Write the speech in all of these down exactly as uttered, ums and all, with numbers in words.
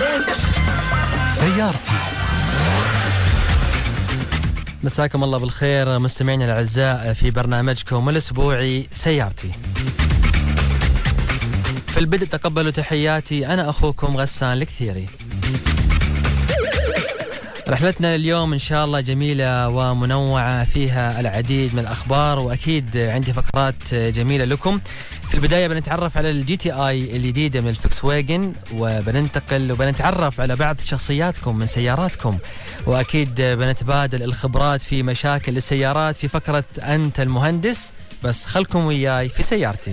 سيارتي. مساكم الله بالخير مستمعينا الأعزاء في برنامجكم الأسبوعي سيارتي. في البدء تقبلوا تحياتي، أنا أخوكم غسان الكثيري. رحلتنا اليوم إن شاء الله جميلة ومنوعة، فيها العديد من الأخبار وأكيد عندي فقرات جميلة لكم. في البداية بنتعرف على الجي تي آي الجديدة من الفولكس واجن، وبننتقل وبنتعرف على بعض شخصياتكم من سياراتكم، وأكيد بنتبادل الخبرات في مشاكل السيارات في فقرة أنت المهندس. بس خلكم وياي في سيارتي.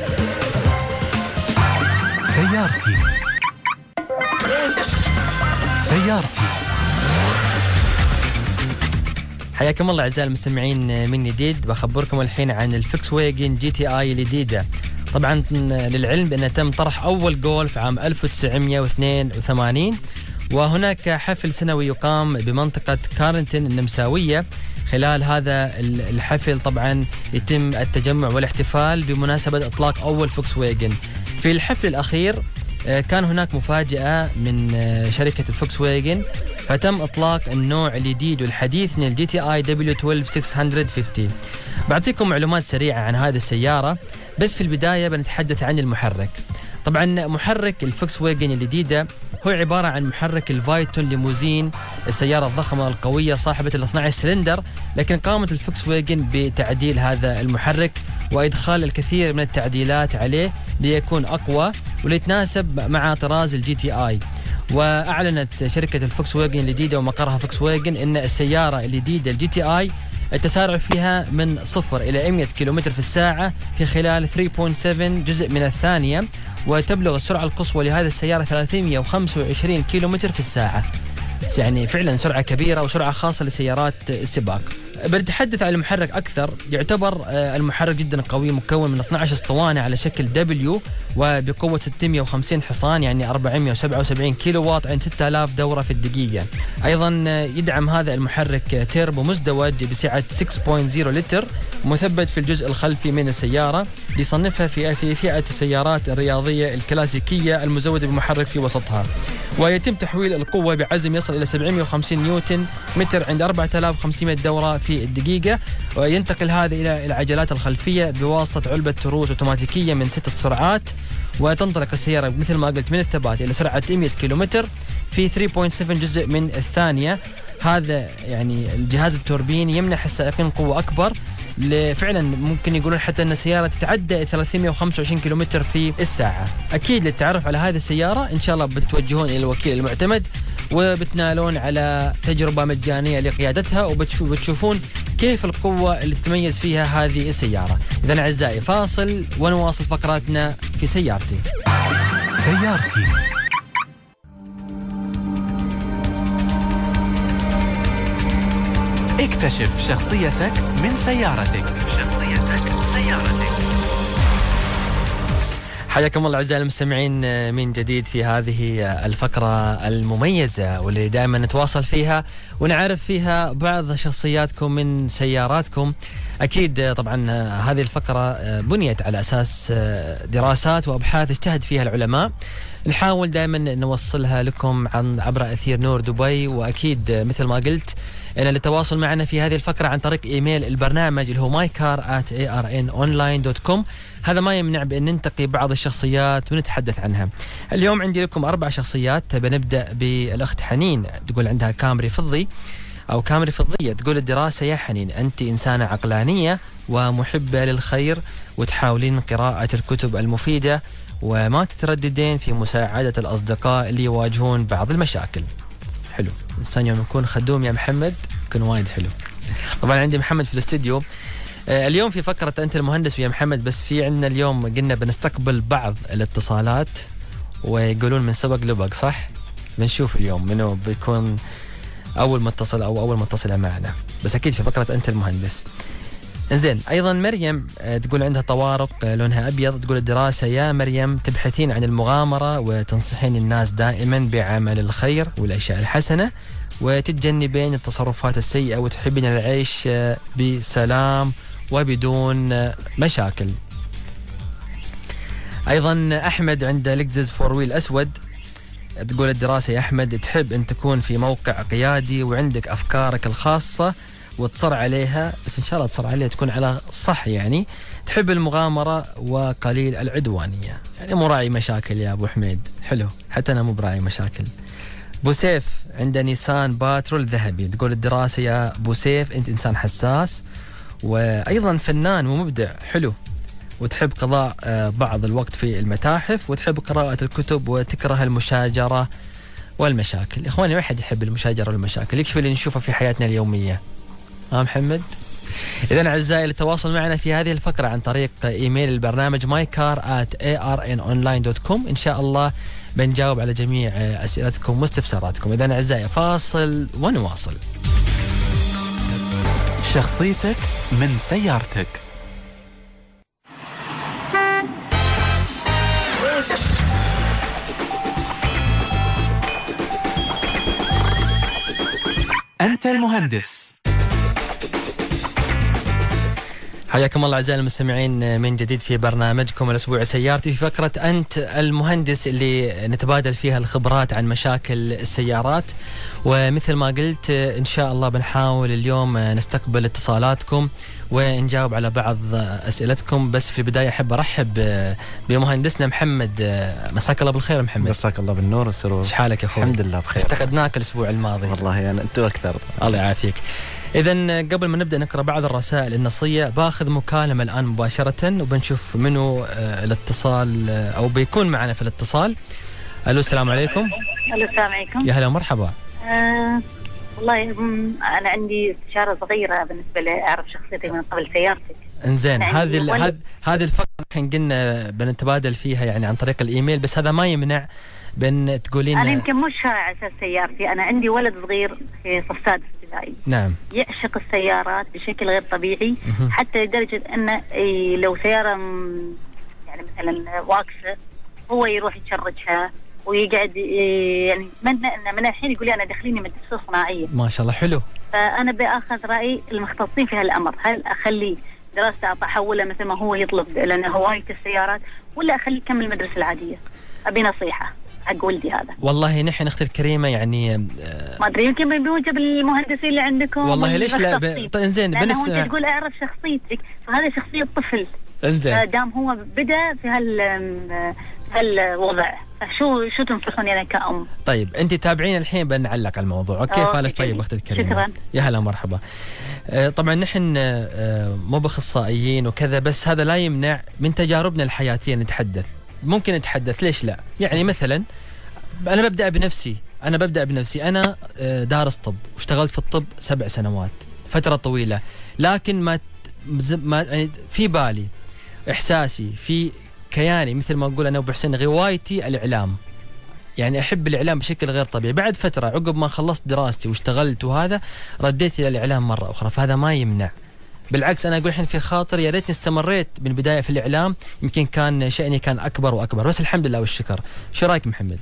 سيارتي سيارتي حياكم الله أعزائي المستمعين من جديد. بخبركم الحين عن الفولكس واجن جي تي آي الجديدة. طبعا للعلم بأنه تم طرح أول جولف عام ألف وتسعمائة واثنين وثمانين، وهناك حفل سنوي يقام بمنطقة كارنتن النمساوية. خلال هذا الحفل طبعا يتم التجمع والاحتفال بمناسبة إطلاق أول فولكس واجن. في الحفل الأخير كان هناك مفاجأة من شركة الفولكس واجن، فتم إطلاق النوع الجديد والحديث من الجي تي آي دبليو اثنا عشر ستمائة وخمسين. بعطيكم معلومات سريعة عن هذه السيارة، بس في البداية بنتحدث عن المحرك. طبعا محرك الفولكس واجن الجديدة هو عبارة عن محرك الفايتون ليموزين، السيارة الضخمة القوية صاحبة ال اثني عشر سلندر، لكن قامت الفولكس واجن بتعديل هذا المحرك وإدخال الكثير من التعديلات عليه ليكون أقوى وليتناسب مع طراز الجي تي آي. وأعلنت شركة الفولكس واجن الجديدة ومقرها فولكس واجن إن السيارة الجديدة الجي تي آي التسارع فيها من صفر إلى مئة كيلومتر في الساعة في خلال ثلاثة فاصلة سبعة جزء من الثانية، وتبلغ السرعة القصوى لهذه السيارة ثلاثمائة وخمسة وعشرين كيلومتر في الساعة. يعني فعلا سرعة كبيرة وسرعة خاصة لسيارات السباق. بنتحدث عن المحرك أكثر. يعتبر المحرك جدا قوي، مكون من اثني عشر اسطوانة على شكل دبليو وبقوة ستمائة وخمسين حصان، يعني أربعمائة وسبعة وسبعين كيلو واط عند ستة آلاف دورة في الدقيقة. أيضا يدعم هذا المحرك تيربو مزدوج بسعة ستة فاصلة صفر لتر مثبت في الجزء الخلفي من السيارة، ليصنفها في في فئة السيارات الرياضية الكلاسيكية المزودة بمحرك في وسطها. ويتم تحويل القوة بعزم يصل إلى سبعمائة وخمسين نيوتن متر عند أربعة آلاف وخمسمائة دورة في الدقيقة. وينتقل هذا إلى العجلات الخلفية بواسطة علبة تروس أوتوماتيكية من ست سرعات، وتنطلق السيارة مثل ما قلت من الثبات إلى سرعة مئة كيلومتر في ثلاثة فاصلة سبعة جزء من الثانية. هذا يعني الجهاز التوربيني يمنح السائقين قوة أكبر، فعلا ممكن يقولون حتى أن السيارة تتعدى ثلاثمائة وخمسة وعشرين كيلومتر في الساعة. أكيد للتعرف على هذه السيارة إن شاء الله بتوجهون إلى الوكيل المعتمد وبتنالون على تجربة مجانية لقيادتها، وبتشوفون كيف القوة اللي تتميز فيها هذه السيارة. إذن أعزائي فاصل ونواصل فقراتنا في سيارتي. سيارتي اكتشف شخصيتك من سيارتك. شخصيتك سيارتك. حياكم الله أعزائي المستمعين من جديد في هذه الفقرة المميزة واللي دائما نتواصل فيها ونعرف فيها بعض شخصياتكم من سياراتكم. أكيد طبعا هذه الفقرة بنيت على أساس دراسات وأبحاث اجتهد فيها العلماء، نحاول دائما نوصلها لكم عن عبر أثير نور دبي. وأكيد مثل ما قلت إن للتواصل معنا في هذه الفقرة عن طريق إيميل البرنامج اللي هو mycar at a r n online dot com. هذا ما يمنع بأن ننتقي بعض الشخصيات ونتحدث عنها. اليوم عندي لكم أربع شخصيات. بنبدأ بالأخت حنين، تقول عندها كامري فضي أو كامري فضية. تقول الدراسة يا حنين أنت إنسانة عقلانية ومحبة للخير وتحاولين قراءة الكتب المفيدة وما تترددين في مساعدة الأصدقاء اللي يواجهون بعض المشاكل. حلو، إنسان يوم يكون خدوم يا محمد يكون وايد حلو. طبعا عندي محمد في الاستوديو اليوم في فقرة أنت المهندس ويا محمد، بس في عندنا اليوم قلنا بنستقبل بعض الاتصالات ويقولون من سبق لبق، صح؟ بنشوف اليوم منو بيكون أول متصل أو أول متصلة معنا، بس أكيد في فقرة أنت المهندس. إنزين، أيضا مريم تقول عندها طوارق لونها أبيض. تقول الدراسة يا مريم تبحثين عن المغامرة وتنصحين الناس دائما بعمل الخير والأشياء الحسنة وتتجنبين التصرفات السيئة وتحبين العيش بسلام وبدون مشاكل. أيضا أحمد عنده لكزس فور ويل أسود. تقول الدراسة يا أحمد تحب أن تكون في موقع قيادي وعندك أفكارك الخاصة وتصر عليها، بس إن شاء الله تصر عليها تكون على صح يعني. تحب المغامرة وقليل العدوانية، يعني مو راعي مشاكل يا أبو حميد. حلو، حتى أنا مو براعي مشاكل. بوسيف عنده نيسان باترول ذهبي، تقول الدراسة يا بوسيف أنت إنسان حساس وأيضا فنان ومبدع. حلو، وتحب قضاء بعض الوقت في المتاحف وتحب قراءة الكتب وتكره المشاجرة والمشاكل. إخواني ما حد يحب المشاجرة والمشاكل، يكفي اللي نشوفه في حياتنا اليومية. ها محمد؟ إذن أعزائي للتواصل معنا في هذه الفقرة عن طريق إيميل البرنامج ماي كار آت إيه آر إن أونلاين دوت كوم. إن شاء الله بنجاوب على جميع أسئلتكم واستفساراتكم. إذن أعزائي فاصل ونواصل. شخصيتك من سيارتك. أنت المهندس. حياكم الله أعزائي المستمعين من جديد في برنامجكم الأسبوع سيارتي، في فقرة أنت المهندس اللي نتبادل فيها الخبرات عن مشاكل السيارات. ومثل ما قلت إن شاء الله بنحاول اليوم نستقبل اتصالاتكم ونجاوب على بعض أسئلتكم. بس في البداية أحب أرحب بمهندسنا محمد. مساك الله بالخير محمد. مساك الله بالنور والسرور. ايش حالك يا أخوي؟ الحمد لله بخير. افتقدناك الأسبوع الماضي. والله أنا أنت أكثر. الله يعافيك. إذن قبل ما نبدأ نقرأ بعض الرسائل النصية باخذ مكالمة الآن مباشرة وبنشوف منو الاتصال أو بيكون معنا في الاتصال. ألو السلام عليكم. ألو السلام عليكم. يا هلا مرحبا. آه والله أنا عندي استشارة صغيرة بالنسبة لي أعرف شخصيتي من قبل سيارتك. إنزين، هذه هذه هذه الفقرة الحين قلنا بنتبادل فيها يعني عن طريق الإيميل، بس هذا ما يمنع بن تقولين. أنا يمكن مش على أساس سيارتي، أنا عندي ولد صغير في صف سادس ابتدائي. نعم. يعشق السيارات بشكل غير طبيعي، حتى لدرجة أنه لو سيارة يعني مثلا واقفة هو يروح يشرجها ويقعد يعني من من الحين يقول لي أنا دخليني مدرسة صناعية. ما شاء الله حلو. فأنا بأخذ رأي المختصين في هالأمر، هل أخليه دراسة أحولها مثل ما هو يطلب لأنه هواية السيارات، ولا أخليه يكمل المدرسة العادية؟ أبي نصيحة حق ولدي هذا. والله نحن أختي الكريمة يعني ما أدري يمكن بوجب المهندسين اللي عندكم. والله ليش لا ب... إنزين بنسمع. أنت تقول أعرف شخصيتك، فهذا شخصية طفل. إنزين. دام هو بدأ في هال هالوضع، شو شو تنصحوني أنا كأم؟ طيب أنت تابعين الحين بنعلق على الموضوع. أوكي فالش. طيب أختي الكريمة. شكرا. يا هلا مرحبا. آه طبعا نحن آه مو بأخصائيين وكذا، بس هذا لا يمنع من تجاربنا الحياتية نتحدث. ممكن نتحدث، ليش لا؟ يعني مثلا أنا ببدأ بنفسي أنا ببدأ بنفسي أنا دارس طب واشتغلت في الطب سبع سنوات، فترة طويلة، لكن ما ما يعني في بالي إحساسي في كياني مثل ما أقول أنا أبو حسين غوايتي الإعلام، يعني أحب الإعلام بشكل غير طبيعي. بعد فترة عقب ما خلصت دراستي واشتغلت وهذا رديت إلى الإعلام مرة أخرى، فهذا ما يمنع. بالعكس أنا أقول الحين في خاطر يا ريتني استمريت من البداية في الإعلام، يمكن كان شأني كان أكبر وأكبر، بس الحمد لله والشكر. شو رأيك محمد؟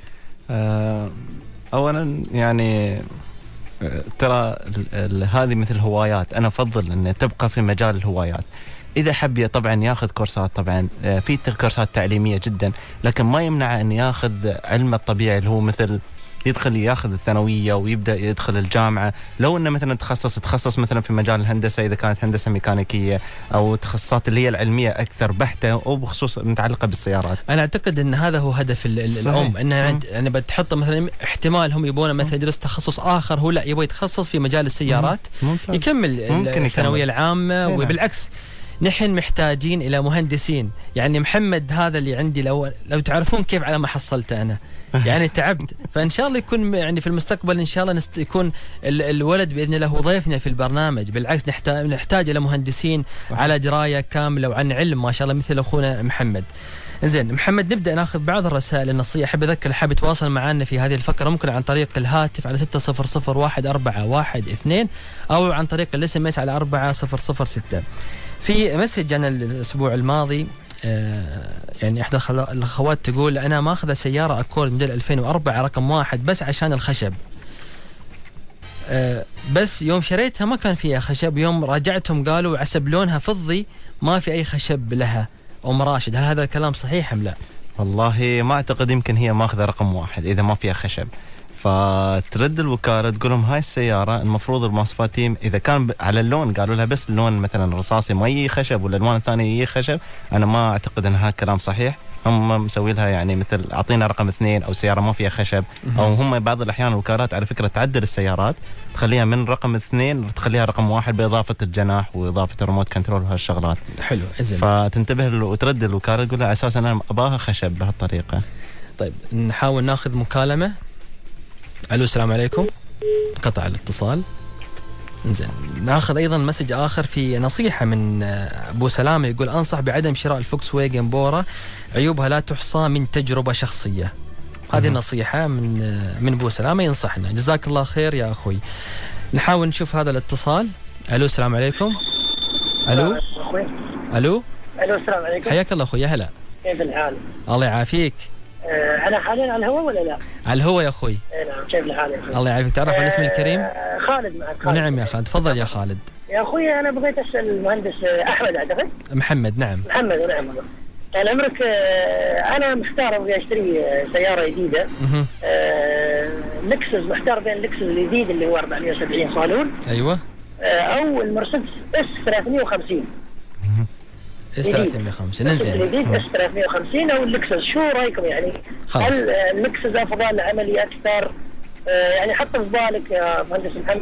أه أولا يعني ترى هذه مثل هوايات، أنا أفضل أن تبقى في مجال الهوايات. إذا حب طبعا ياخذ كورسات، طبعا في كورسات تعليمية جدا، لكن ما يمنع أن ياخذ علم الطبيعي اللي هو مثل يدخل ياخذ الثانوية ويبدأ يدخل الجامعة. لو أنه مثلا تخصص تخصص مثلا في مجال الهندسة، إذا كانت هندسة ميكانيكية أو تخصصات اللي هي العلمية أكثر بحتة أو بخصوص متعلقة بالسيارات. أنا أعتقد أن هذا هو هدف الأم، أنه أنا بتحط مثلا احتمال هم يبون مثلا يدرس تخصص آخر، هو لا يبغى يتخصص في مجال السيارات. ممتاز. يكمل الثانوية العامة. وبالعكس نحن محتاجين إلى مهندسين. يعني محمد هذا اللي عندي لو لو تعرفون كيف على ما حصلته أنا يعني تعبت، فإن شاء الله يكون يعني في المستقبل إن شاء الله نست يكون ال الولد بإذن الله هو ضيفنا في البرنامج. بالعكس نحتاج نحتاج إلى مهندسين صح. على دراية كاملة وعن علم ما شاء الله مثل أخونا محمد. إنزين محمد، نبدأ ناخذ بعض الرسائل النصية. أحب أذكر حاب يتواصل معنا في هذه الفقرة ممكن عن طريق الهاتف على ستة صفر صفر واحد أربعة واحد اثنين أو عن طريق الاس ام اس على أربعة صفر صفر ستة. في مسج أنا الأسبوع الماضي آه يعني إحدى الأخوات تقول أنا ماخذة سيارة أكورد موديل ألفين وأربعة رقم واحد بس عشان الخشب، آه بس يوم شريتها ما كان فيها خشب، يوم راجعتهم قالوا عسب لونها فضي ما في أي خشب لها. أم راشد، هل هذا الكلام صحيح أم لا؟ والله ما اعتقد، يمكن هي ماخذه رقم واحد اذا ما فيها خشب، فترد الوكاله تقول لهم هاي السياره المفروض المواصفات اذا كان على اللون قالوا لها بس اللون مثلا رصاصي ما يجي خشب ولا الالوان الثانيه يجي خشب، انا ما اعتقد ان هذا الكلام صحيح. هم مسوي لها يعني مثل اعطينا رقم اثنين او سياره ما فيها خشب، او هم بعض الاحيان الوكالات على فكره تعدل السيارات تخليها من رقم اثنين تخليها رقم واحد باضافه الجناح واضافه الريموت كنترول وهالشغلات. حلو زين. فتنتبه وترد الوكاله تقول لها اساسا انا اباها خشب بهالطريقه. طيب نحاول ناخذ مكالمه. الو السلام عليكم. قطع الاتصال. زين ناخذ ايضا مسج اخر في نصيحه من ابو سلامه، يقول انصح بعدم شراء الفوكس واجن بورا، عيوبها لا تحصى من تجربه شخصيه. هذه نصيحه من من ابو سلامه ينصحنا، جزاك الله خير يا اخوي. نحاول نشوف هذا الاتصال. الو السلام عليكم. الو الو الو السلام عليكم. حياك الله اخوي. هلا كيف الحال؟ الله يعافيك. أه انا حاليا على الهواء ولا لا؟ على الهواء يا اخوي. اي نعم. كيف الحال يا اخوي؟ الله يعافيك. تعرف عن اسمي الكريم؟ أه خالد معك. خالد. ونعم يا خالد. تفضل يا خالد. يا اخوي انا بغيت اسال المهندس احمد اعتقد. محمد. نعم محمد. ونعم. طال عمرك، أه انا محتار ابغى اشتري سياره جديده. أه لكسس، محتار بين اللكسس الجديد اللي هو أربعمية وسبعين صالون. ايوه. أه او المرسيدس اس ثلاثمية وخمسين. اس ثلاثمية وخمسين. انزين. الجديد اس ثلاثمية وخمسين او اللكسس، شو رايكم يعني؟ خلاص. هل اللكسس افضل، عملي اكثر؟ يعني حط في بالك يا مهندس محمد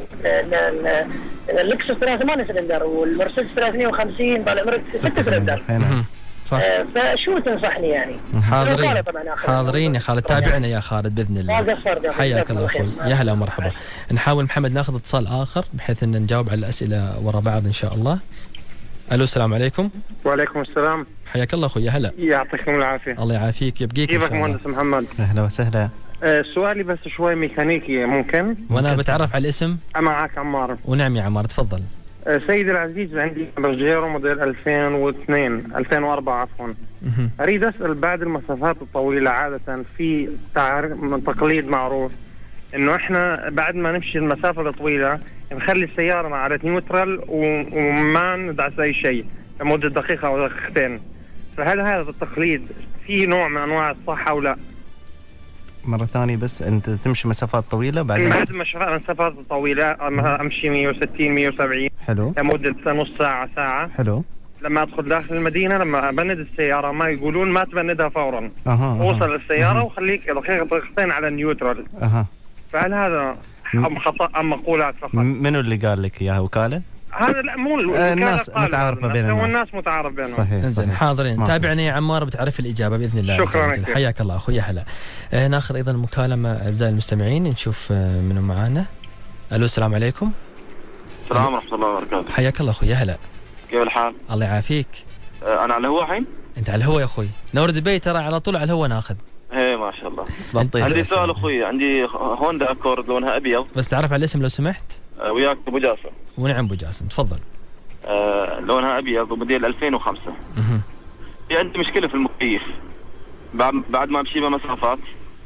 اللكسس ثلاثمية سلندر والمرسيدس ثلاثمية وخمسين طال عمرك ستة سلندر. صح. فشو تنصحني يعني؟ حاضرين حاضرين يا خالد. تابعنا يا خالد باذن الله. حياك الله اخوي. يا هلا ومرحبا. نحاول محمد ناخذ اتصال اخر بحيث ان نجاوب على الاسئله ورا بعض ان شاء الله. الو السلام عليكم. وعليكم السلام. حياك الله اخوي. هلا. يعطيكم العافيه. الله يعافيك يبقيك. كيفك مهندس محمد؟ اهلا وسهلا. أه سؤالي بس شوي ميكانيكي ممكن؟ وانا بتعرف على الاسم. معك عمار. ونعم يا عمار تفضل. أه سيدي العزيز، عندي بجيرو موديل ألفين واثنين ألفين وأربعة عفوا. اريد اسال بعد المسافات الطويله عاده في تعريف من تقليد معروف انه احنا بعد ما نمشي المسافه الطويله نخلي السياره على نيوترال وما ندعس اي شيء لمده دقيقه او دقيقتين، فهل هذا التقليد في نوع من انواع الصحه او لا؟ مرة ثانية بس أنت تمشي مسافات طويلة بعدين؟ بعد مسافات طويلة أمشي مية وستين مية وسبعين. حلو. لمدة نص ساعة ساعة. حلو. لما أدخل داخل المدينة لما أبند السيارة ما يقولون ما تبندها فورا. أها. أوصل السيارة وخليك دقيقة دقيقتين على النيوترال. أها. فهل هذا أم خطأ أم مقولات فقط؟ منو اللي قال لك إياها، وكالة؟ هذا لا مو الناس متعارفة بين الناس. والناس متعارف بينهم. صحيح. زين حاضرين. تابعني يا عمار بتعرف الإجابة بإذن الله. شكرا. حياك الله أخوي. هلا. آه ناخذ أيضا مكالمة أعزائي المستمعين نشوف آه منو معانا. ألو السلام عليكم. السلام ورحمة الله وبركاته. حياك الله أخوي. هلا. كيف الحال؟ الله يعافيك. آه أنا على الهواء الحين؟ أنت على الهواء يا أخوي. نور دبي ترى على طول على الهواء ناخذ. ايه ما شاء الله. عندي سؤال اخوي، عندي هوندا اكورد لونها ابيض. بس تعرف على الاسم لو سمحت؟ آه وياك ابو جاسم. ونعم ابو جاسم تفضل. آه لونها ابيض وموديل ألفين وخمسة. اها. في عندي مشكله في المكيف. بعد بعد ما امشي مسافات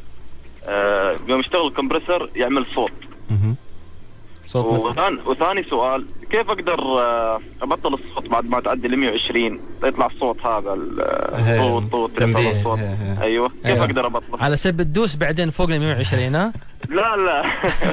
آه يوم يشتغل الكمبرسر يعمل صوت. اها. صوت. وثاني وثاني سؤال، كيف اقدر ابطل الصوت بعد ما تعدي ل مية وعشرين يطلع الصوت هذا الصوت صوت تنبيه. الصوت. ايوه كيف أيوة. اقدر ابطله؟ على سبب تدوس بعدين فوق ال مية وعشرين. ها لا لا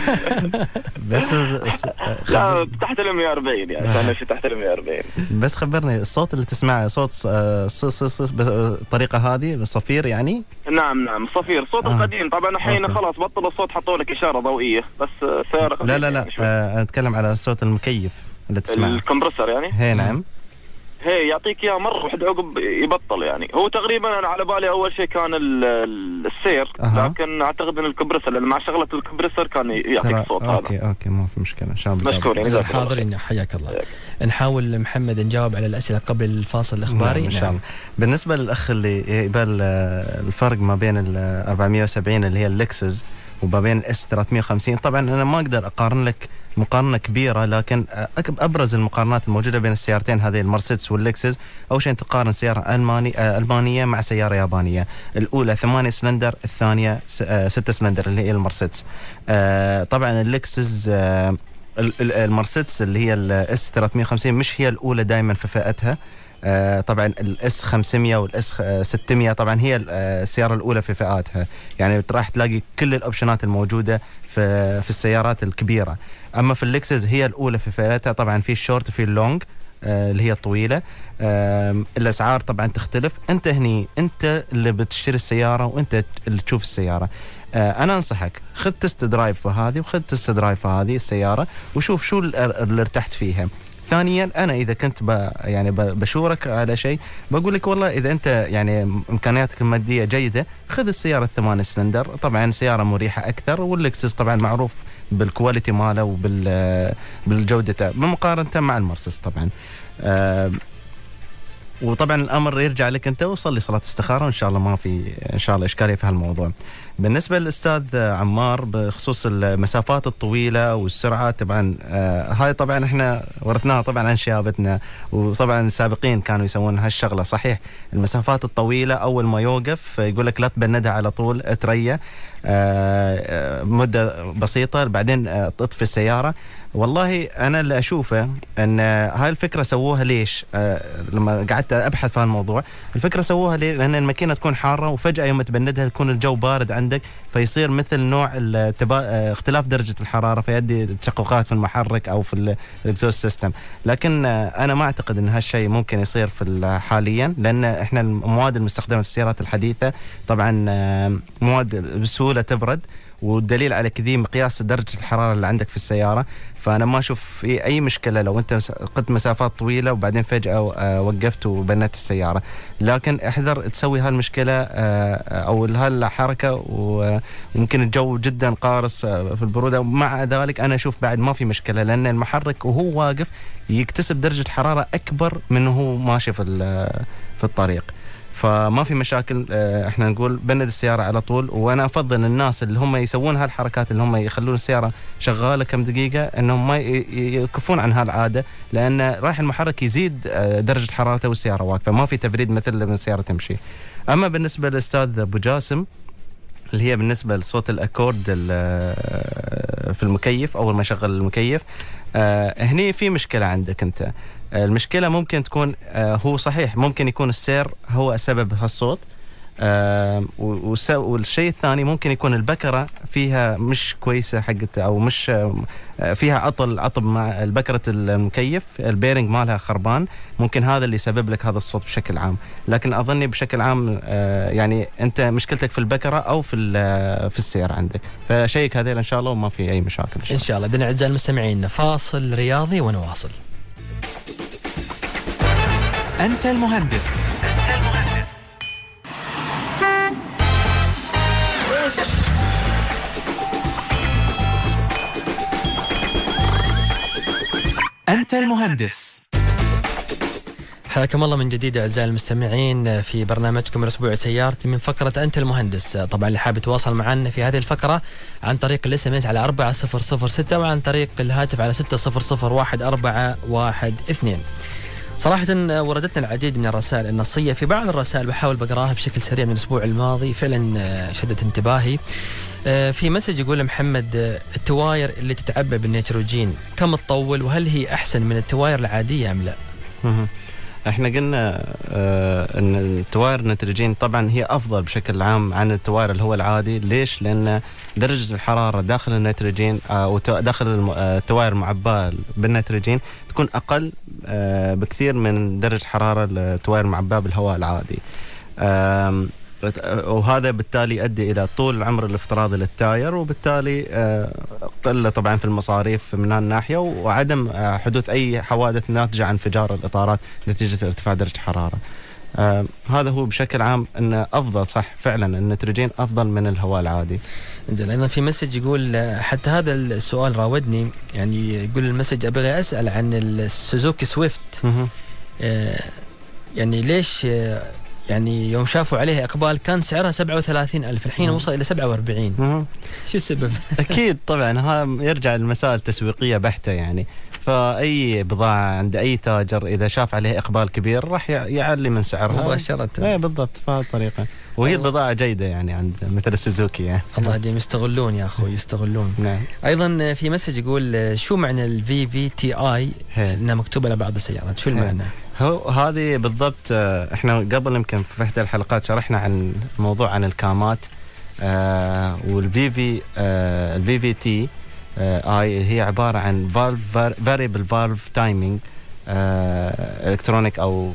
بس لا تحت ال مية وأربعين يعني انا في تحت ال مية وأربعين. بس خبرني الصوت اللي تسمعه صوت ص ص ص بالطريقه هذه بالصفير يعني؟ نعم نعم الصفير صوت آه. القديم طبعا الحين خلاص بطل الصوت، حطوا لك اشاره ضوئيه بس سيارة. لا لا لا آه انا اتكلم على صوت المكيف اللي تسمعه. الكمبرسر يعني؟ هي نعم. هي يعطيك اياه مره واحده عقب يبطل يعني. هو تقريبا انا على بالي اول شيء كان السير أه. لكن اعتقد ان الكمبرسر لان مع شغله الكمبرسر كان يعطيك صوت هذا. اوكي اوكي ما في مشكله ان شاء الله. مشكورين. حاضرين حياك الله. حياك. نحاول محمد نجاوب على الاسئله قبل الفاصل الاخباري ان شاء الله. بالنسبه للاخ اللي يبال الفرق ما بين ال أربعمية وسبعين اللي هي اللكسس وما بين الاس ثلاثمية وخمسين، طبعا انا ما اقدر اقارن لك مقارنه كبيره، لكن ابرز المقارنات الموجوده بين السيارتين هذه المرسيدس واللكسس. اول شيء تقارن سياره الماني المانيه مع سياره يابانيه، الاولى ثمانية سلندر الثانيه ستة سلندر اللي هي المرسيدس. طبعا اللكسس المرسيدس اللي هي الاس ثلاثمية وخمسين مش هي الاولى دائما في فئتها، آه طبعا الاس خمسمية والاس ستمية طبعا هي السياره الاولى في فئاتها، يعني راح تلاقي كل الاوبشنات الموجوده في في السيارات الكبيره. اما في اللكسس هي الاولى في فئتها، طبعا في الشورت وفي اللونج آه اللي هي الطويله. آه الاسعار طبعا تختلف، انت هني انت اللي بتشتري السياره وانت اللي تشوف السياره. آه انا انصحك خذ تست درايف في هذه وخذ تست درايف في هذه السياره وشوف شو اللي ارتحت فيها. ثانيا انا اذا كنت ب يعني بشورك على شيء بقول لك والله اذا انت يعني امكانياتك الماديه جيده خذ السياره الثمانية سلندر، طبعا سياره مريحه اكثر، واللكسس طبعا معروف بالكواليتي ماله وبال بالجوده بمقارنه مع المرسيدس طبعا. آه وطبعا الامر يرجع لك انت، وصلي صلاه استخاره وان شاء الله ما في ان شاء الله اشكاليه في هالموضوع. بالنسبه للاستاذ عمار بخصوص المسافات الطويله والسرعات، طبعا آه هاي طبعا احنا ورثناها طبعا عن شيابتنا، وطبعا السابقين كانوا يسوون هالشغله. صحيح المسافات الطويله اول ما يوقف يقول لك لا تبندها على طول، اتريا آه مده بسيطه بعدين آه تطفي السياره. والله انا اللي اشوفه ان هاي الفكره سووها ليش؟ آه لما قعدت ابحث في الموضوع، الفكره سووها ليه؟ لان الماكينه تكون حاره وفجاه يوم تبندها يكون الجو بارد عندك، فيصير مثل نوع التبا... اختلاف درجه الحراره فيؤدي تشققات في المحرك او في الاكزوز سيستم. لكن آه انا ما اعتقد ان هالشيء ممكن يصير في حاليا، لان احنا المواد المستخدمه في السيارات الحديثه طبعا آه مواد بسهوله تبرد، والدليل على كذي مقياس درجة الحرارة اللي عندك في السيارة. فأنا ما أشوف في أي مشكلة لو أنت قد مسافات طويلة وبعدين فجأة وقفت وبنت السيارة، لكن احذر تسوي هالمشكلة أو هالحركة ويمكن الجو جدا قارس في البرودة. ومع ذلك أنا أشوف بعد ما في مشكلة، لأن المحرك وهو واقف يكتسب درجة حرارة أكبر من هو ماشي في في الطريق، فما في مشاكل. احنا نقول بند السيارة على طول. وانا افضل الناس اللي هم يسوون هالحركات اللي هم يخلون السيارة شغالة كم دقيقة انهم ما يكفون عن هالعادة، لان راح المحرك يزيد درجة حرارته والسيارة واقفة، ما في تبريد مثل لما السيارة تمشي. اما بالنسبة للاستاذ ابو جاسم اللي هي بالنسبة لصوت الاكورد في المكيف اول ما يشغل المكيف، آه هني في مشكلة عندك انت. آه المشكلة ممكن تكون آه هو صحيح ممكن يكون السير هو سبب هالصوت، آه والشيء الثاني ممكن يكون البكرة فيها مش كويسة حقت او مش آه فيها عطل عطب مع البكرة المكيف، البيرنج مالها خربان، ممكن هذا اللي يسبب لك هذا الصوت بشكل عام. لكن اظني بشكل عام آه يعني انت مشكلتك في البكرة او في في السير عندك، فشيك هذيل ان شاء الله وما في اي مشاكل ان شاء الله. بدنا اعزائي المستمعين فاصل رياضي ونواصل. أنت المهندس. أنت المهندس. حياكم الله من جديد أعزائي المستمعين في برنامجكم الأسبوعي سيارتي من فقرة أنت المهندس. طبعا اللي حاب يتواصل معنا في هذه الفقرة عن طريق الاس ام اس على أربعة صفر صفر ستة وعن طريق الهاتف على ستة صفر صفر واحد أربعة واحد اثنين. صراحة وردتنا العديد من الرسائل النصية، في بعض الرسائل بحاول بقراها بشكل سريع من الأسبوع الماضي فعلا شدت انتباهي. في مسج يقول محمد التواير اللي تتعبى بالنيتروجين كم تطول، وهل هي أحسن من التواير العادية أم لا؟ احنا قلنا اه ان التواير النيتروجين طبعا هي افضل بشكل عام عن التواير اللي هو العادي. ليش؟ لان درجة الحرارة داخل النيتروجين او داخل التواير المعباة بالنيتروجين تكون اقل اه بكثير من درجة حرارة التواير المعباة بالهواء العادي، اه وهذا بالتالي يؤدي الى طول العمر الافتراضي للتاير، وبالتالي قله طبعا في المصاريف من هالناحيه، وعدم حدوث اي حوادث ناتجه عن انفجار الاطارات نتيجه ارتفاع درجه الحراره. آه هذا هو بشكل عام انه افضل. صح فعلا النيتروجين افضل من الهواء العادي. زين ايضا في مسج يقول حتى هذا السؤال راودني، يعني يقول المسج ابغى اسال عن السوزوكي سويفت، آه يعني ليش آه يعني يوم شافوا عليها إقبال كان سعرها سبعة وثلاثين ألف، الحين وصل إلى سبعة وأربعين. شو السبب؟ أكيد طبعا ها يرجع للمسائل تسويقية بحتة يعني. فأي بضاعة عند أي تاجر إذا شاف عليها إقبال كبير راح يعلي من سعرها مباشرة. إيه بالضبط بهذه الطريقة، وهي البضاعة جيدة يعني عند مثل السوزوكي يعني. الله يهديهم يستغلون يا أخوي يستغلون. نعم. أيضا في مسج يقول شو معنى الفي في تي آي إنها مكتوبة على بعض السيارات، شو المعنى؟ هو هذه بالضبط. احنا قبل يمكن في إحدى الحلقات شرحنا عن موضوع عن الكامات آه والفي في آه الفي في تي آه اي هي عباره عن فالف فاريبل فالف تايمينج الكترونيك او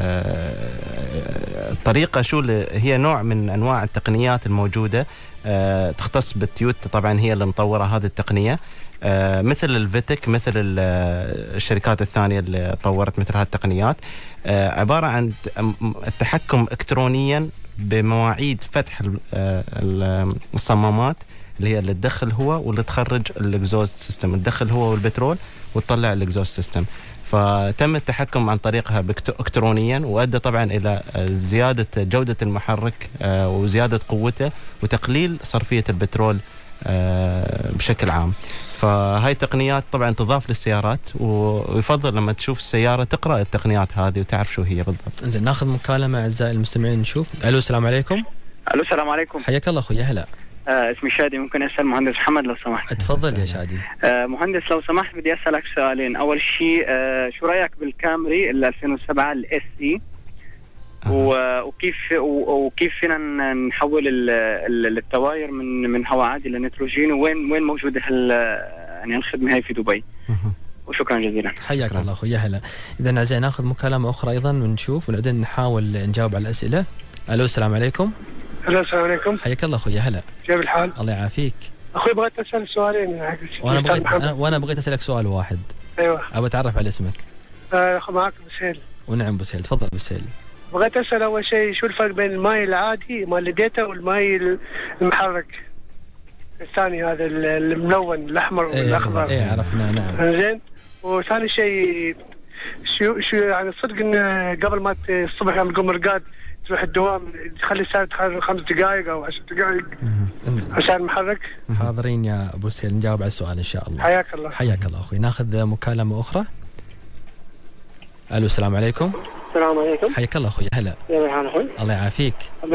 آه الطريقه شو هي نوع من انواع التقنيات الموجوده آه تختص بالتويوتا. طبعا هي اللي مطوره هذه التقنيه آه مثل الفيتك مثل الشركات الثانيه اللي طورت مثل هذه التقنيات. آه عباره عن التحكم الكترونيا بمواعيد فتح الصمامات اللي هي اللي تدخل هواء واللي تخرج الاكزوست سيستم، تدخل هواء والبترول وتطلع الاكزوست سيستم. فتم التحكم عن طريقها الكترونيا وادى طبعا الى زياده جوده المحرك وزياده قوته وتقليل صرفيه البترول بشكل عام. فهاي التقنيات طبعا تضاف للسيارات ويفضل لما تشوف السياره تقرا التقنيات هذه وتعرف شو هي بالضبط. زين ناخذ مكالمه اعزائي المستمعين نشوف. الو السلام عليكم. الو السلام عليكم. حياك الله اخوي. هلا. آه اسمي شادي. ممكن اسال مهندس محمد لو سمحت؟ تفضل يا شادي. آه مهندس لو سمحت بدي اسالك سؤالين. اول شيء آه شو رايك بالكامري ال ألفين وسبعة الاس اي وكيف وكيف فينا نحول التواير من من هواء عادي لنيتروجين وين وين موجوده هال يعني الخدمه هاي في دبي؟ وشكرا جزيلا. حياك الله اخوي. هلا. اذا عايزين ناخذ مكالمه اخرى ايضا ونشوف وبعدين نحاول نجاوب على الاسئله. الو السلام عليكم. الو السلام عليكم. حياك الله اخوي. هلا. كيف الحال؟ الله يعافيك. اخوي بغيت اسال سؤالين. وانا بغيت أنا وانا بغيت اسالك سؤال واحد. ايوه. ابى اتعرف على اسمك. آه معك بسهيل. ونعم بسهيل. تفضل بسهيل. بغيت اسال اول شيء شو الفرق بين الماي العادي مال الديتا والماي المحرك الثاني هذا الملون الاحمر والاخضر؟ ايه عرفنا. نعم. زين. وثاني شيء شو شو يعني صدق ان قبل ما الصبح لما تقوم رقاد تروح الدوام تخلي الساعه تخرج خمس دقائق او عشر دقائق عشان المحرك؟ حاضرين يا ابو سهيل نجاوب على السؤال ان شاء الله. حياك الله. حياك الله اخوي. ناخذ مكالمه اخرى. الو السلام عليكم. السلام عليكم. حياك الله اخوي. هلا. يا مرحبا اخوي. الله يعافيك.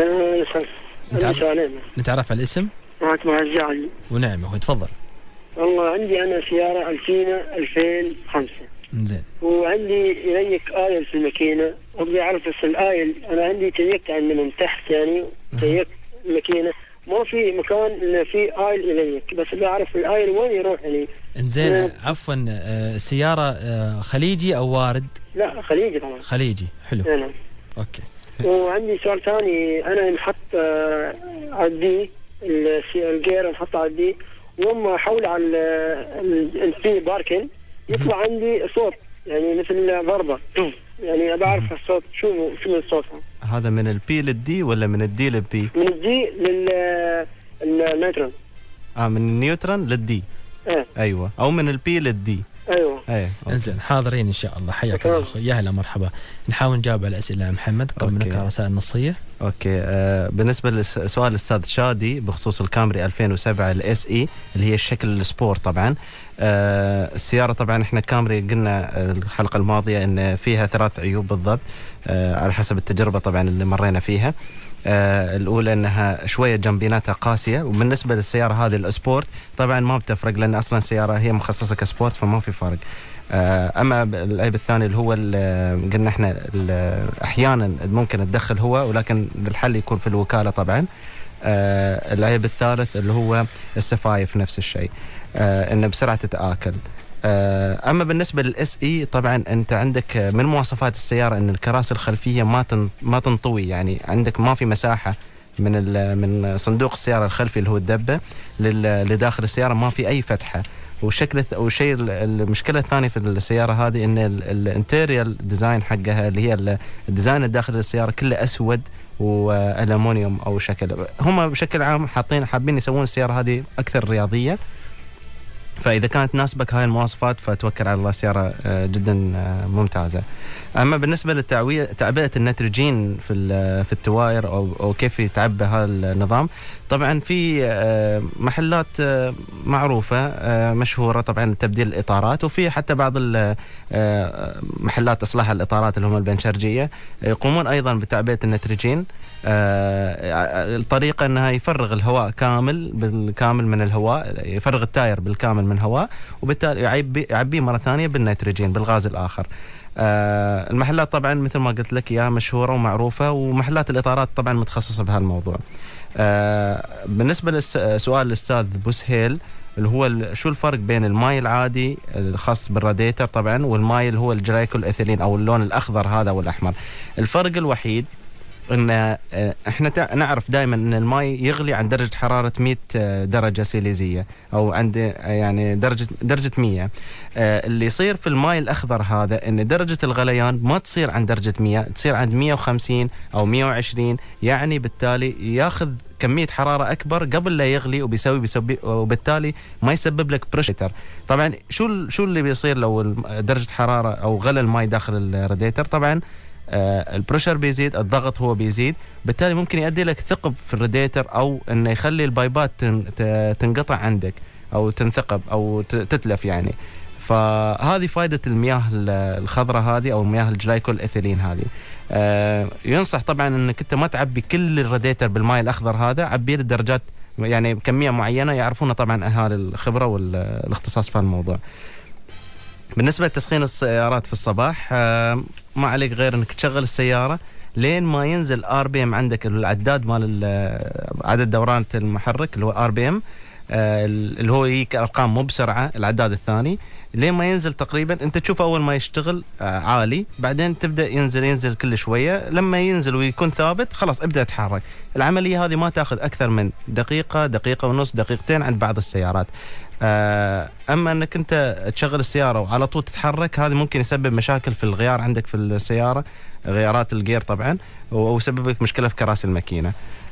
نتعرف نتعرف على الاسم؟ معك مهجة علي. ونعم اخوي. تفضل. والله عندي انا سياره الفينا ألفين وخمسة. زين. وعندي يريك آيل في الماكينه وبدي اعرف بس الايل انا عندي تيكت عنه من تحت يعني تيكت الماكينه ما في مكان انه في آيل يريك بس بدي اعرف الايل وين يروح يعني. انزين أه عفوا أه سياره أه خليجي او وارد؟ لا خليجي طبعا. خليجي. حلو. نعم. اوكي. وعندي سؤال ثاني. انا نحط آه على الدي الجير نحطه على الدي ويوم احول على الفي باركن يطلع عندي صوت يعني مثل ضربه يعني ابى اعرف الصوت شو شو الصوت. هذا من البي للدي ولا من الدي للبي؟ من الدي للنيوترون. اه من النيوترون للدي. ايه. ايوه او من البي للدي. ايوه. ايه. انزين حاضرين ان شاء الله. حياك الله اخوي. يا هلا مرحبا. نحاول نجاوب على الاسئله محمد قبل ما نقرا رسائل نصيه. اوكي. آه بالنسبه لسؤال الاستاذ شادي بخصوص الكامري ألفين وسبعة الاس اي اللي هي الشكل السبور طبعا. آه السياره طبعا احنا كامري قلنا الحلقه الماضيه ان فيها ثلاث عيوب بالضبط آه على حسب التجربه طبعا اللي مرينا فيها. آه الأولى أنها شوية جنبيناتها قاسية وبالنسبة للسيارة هذه السبورت طبعا ما بتفرق لأن أصلا السيارة هي مخصصة كسبورت فما في فرق. آه أما العيب الثاني اللي هو اللي قلنا إحنا أحيانا ممكن تدخل هو ولكن الحل يكون في الوكالة طبعا. آه العيب الثالث اللي هو السفايف نفس الشيء آه إنه بسرعة تتآكل. أما بالنسبة للإس إي طبعا أنت عندك من مواصفات السيارة أن الكراسي الخلفية ما ما تنطوي يعني عندك ما في مساحة من من صندوق السيارة الخلفي اللي هو الدبة لداخل السيارة ما في أي فتحة. والشكل والشيء المشكلة الثانية في السيارة هذه أن الانتيريال ديزاين حقها اللي هي الديزاين الداخلي للسيارة كله أسود وألمونيوم أو شكل. هم بشكل عام حاطين حابين يسوون السيارة هذه أكثر رياضية. فإذا كانت تناسبك هاي المواصفات فتوكل على الله سيارة جدا ممتازة. أما بالنسبة لتعبئة النيتروجين في في التواير أو أو كيف يتعبى هذا النظام طبعا في محلات معروفة مشهورة طبعا تبديل الإطارات وفي حتى بعض محلات إصلاح الإطارات اللي هم البنشرجية يقومون أيضا بتعبئة النيتروجين آه الطريقة أنها يفرغ الهواء كامل بالكامل من الهواء، يفرغ التاير بالكامل من هواء، وبالتالي يعبي يعبيه مرة ثانية بالنيتروجين بالغاز الآخر. آه المحلات طبعا مثل ما قلت لك يا مشهورة ومعروفة، ومحلات الإطارات طبعا متخصصة بهالموضوع. آه بالنسبة لسؤال الأستاذ بوسهيل اللي هو شو الفرق بين الماي العادي الخاص بالراديتر طبعا والماي اللي هو الجلايكول ايثيلين او اللون الاخضر هذا والاحمر، الفرق الوحيد ان احنا نعرف دائما ان الماي يغلي عند درجه حراره مئة درجه سيليزيه او عند يعني درجه درجه مئة. اللي يصير في الماي الاخضر هذا ان درجه الغليان ما تصير عند درجه مئة، تصير عند مئة وخمسين او مئة وعشرين، يعني بالتالي ياخذ كميه حراره اكبر قبل لا يغلي وبيسوي بيسوي وبالتالي ما يسبب لك بريشر. طبعا شو شو اللي بيصير لو درجه حراره او غلى الماي داخل الراديتر؟ طبعا آه البريشر بيزيد، الضغط هو بيزيد، بالتالي ممكن يؤدي لك ثقب في الراديتر او انه يخلي البايبات تنقطع عندك او تنثقب او تتلف يعني. فهذه فائدة المياه الخضراء هذه او مياه الجلايكول ايثيلين هذه. آه ينصح طبعا انك انت ما تعبي كل الراديتر بالماء الاخضر هذا، عبيه لدرجات يعني كمية معينة يعرفونها طبعا اهالي الخبرة والاختصاص في الموضوع. بالنسبة لتسخين السيارات في الصباح آه ما عليك غير انك تشغل السيارة لين ما ينزل ار بي ام عندك، العداد مال عدد دورات المحرك اللي هو ار بي ام اللي هو يجيك ارقام مو بسرعة، العداد الثاني لين ما ينزل تقريبا انت تشوف اول ما يشتغل آه عالي، بعدين تبدا ينزل ينزل كل شويه، لما ينزل ويكون ثابت خلاص ابدا تحرك. العمليه هذه ما تاخذ اكثر من دقيقه دقيقه ونص دقيقتين عند بعض السيارات. آه اما انك انت تشغل السياره وعلى طول تتحرك هذا ممكن يسبب مشاكل في الغيار عندك في السياره، غيارات الجير طبعا، ويسبب لك مشكله في كراسي الماكينه.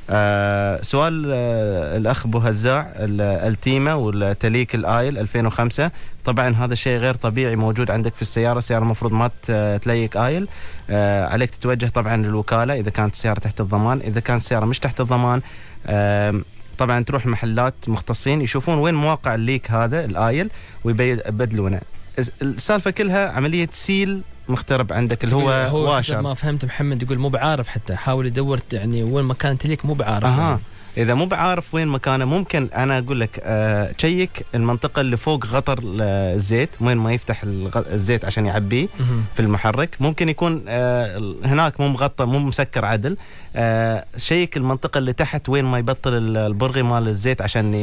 آه سؤال آه الأخ أبو هزاع التيمة والتليك الآيل ألفين وخمسة، طبعا هذا الشيء غير طبيعي موجود عندك في السيارة. السيارة المفروض ما تليك آيل، آه عليك تتوجه طبعا للوكالة إذا كانت السيارة تحت الضمان. إذا كانت السيارة مش تحت الضمان آه طبعا تروح محلات مختصين يشوفون وين مواقع الليك هذا الآيل ويبدلونه. السالفة كلها عملية سيل مخترب عندك اللي هو, هو واشر. ما فهمت محمد يقول مو بعارف، حتى حاول يدور يعني وين مكان تليك مو بعارف. أها يعني. إذا مو بعارف وين مكانه ممكن أنا أقول لك آه تشيك المنطقة اللي فوق غطر الزيت، وين ما يفتح الزيت عشان يعبيه في المحرك ممكن يكون آه هناك مو مغطى مو مسكر عدل. آه شيك المنطقة اللي تحت وين ما يبطل البرغي مال الزيت عشان